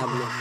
हम लोग।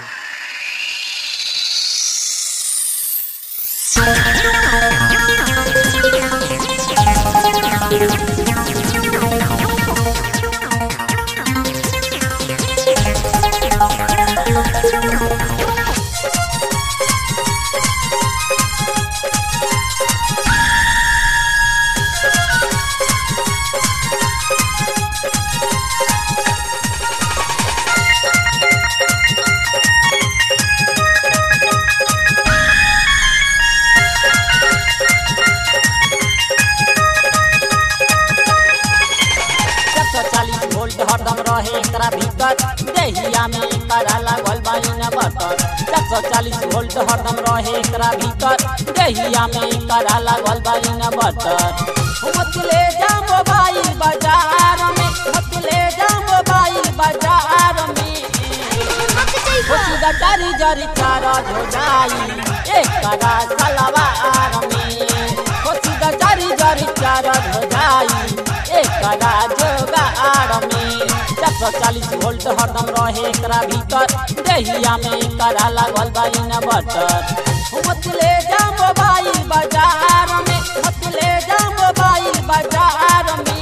हरदम रहे एकरा भीतर देहिया में करा लागल बा इन्वर्टर 440 वोल्ट हरदम रहे एकरा भीतर देहिया में करा लागल बा इन्वर्टर। मत ले जा मोबाइल बाजार में, मत ले जा मोबाइल बाजार में, सीधा चारी जरी चार्ज हो जाई एकरा सलवार में, सीधा चारी जरी चार्ज हो जाई एकरा जोगाड़ में। 440 वोल्ट हरदम रहे एकरा भीतर देहिया में करा लागल बा इन्वर्टर। मत ले जा मोबाइल बाजार में, मत ले जा मोबाइल बाजार में,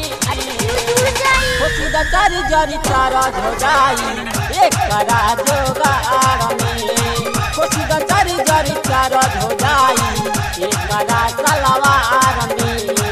सीधा चारी जरी चार्ज हो जाई एकरा जोगाड़ में, सीधा चारी जरी चार्ज हो जाई एकरा सलवार में।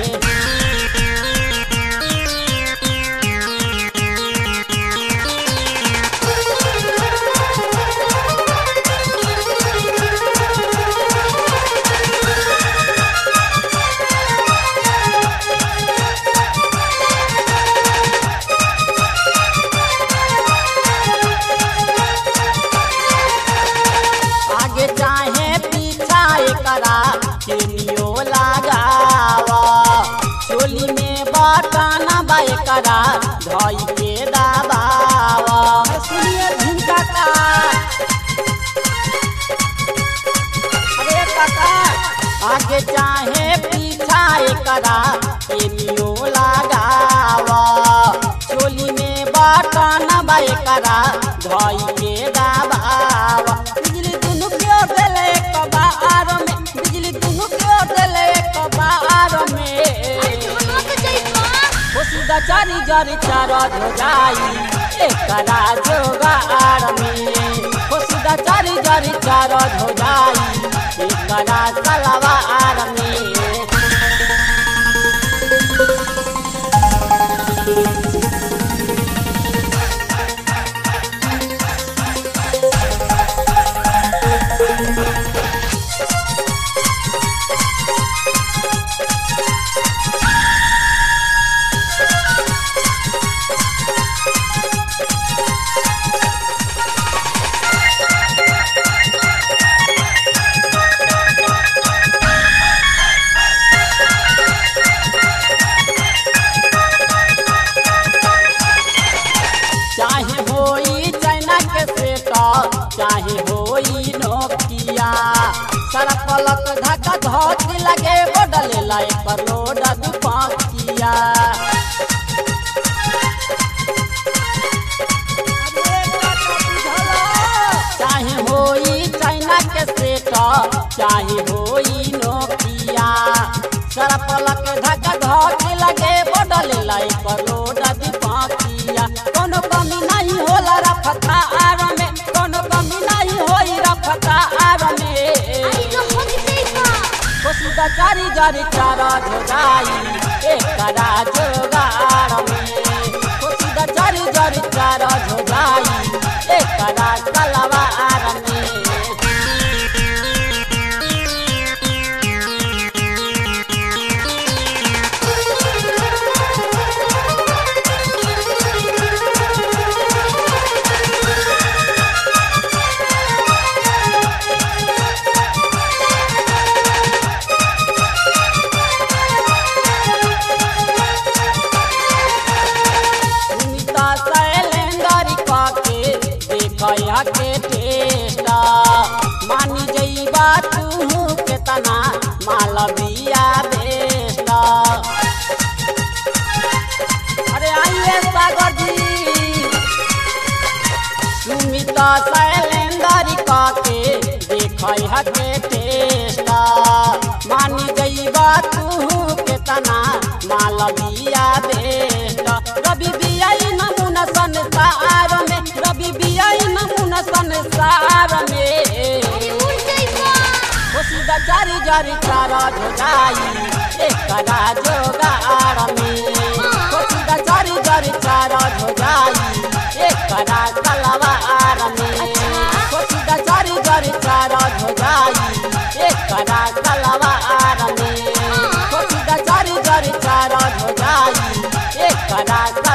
चाहे पीछा एकरा केनियो लगावा, चोली में बटन बा एकरा धई के दबावा। सुनिए झुमका का अरे काका, आगे चाहे पीछा एकरा केनियो लगावा, चोली में बटन बा एकरा धई के दबावा। बिजली दुनु क्यों देले कबार में, बिजली दुनु क्यों देले कबार में, सीधा चारी जरी चार्ज हो जाई एकरा जोगाड़ में, सीधा चारी जरी चार्ज हो जाई एकरा सलवार में। चाहे होई चाइना के सेटा, चाहे होई नोकिया, सारा पलक धक्का धोती लगे बदले लाई पर लोड दुपकिया। चाहे होई चाइना के सेटा, चाहे होई नोकिया, सारा पलक धक्का धोती लगे बदले लाई पर लोड दुपकिया। कोनो कमी नहीं होला रफ्तार में, कोनो कमी नहीं होई रफ्तार में, सीधा चारी जरी चार्ज हो जाई एकरा जोगाड़ में, सीधा चारी जरी चार्ज हो जाई एकरा सलवार में। कया के टेस्टा मानी जइबा तू के तना मालविया बेस्टा। अरे आइए सागर जी सुमिता शैलेंद्र खैहा के टेस्ट मानी जइबा तू के तना माल बिया बेस्ट रवि बिया नमूना संसार में रवि बिया नमूना संसार में सीधा चारी जारी चारा जोगाई एकरा जोगाड़ में सीधा चारी जारी चारा जोगाई एकरा कलवार में सीधा चारी जारी चारा जोगाई एकरा कलवार में सीधा चारी जारी चारा जोगाई एकरा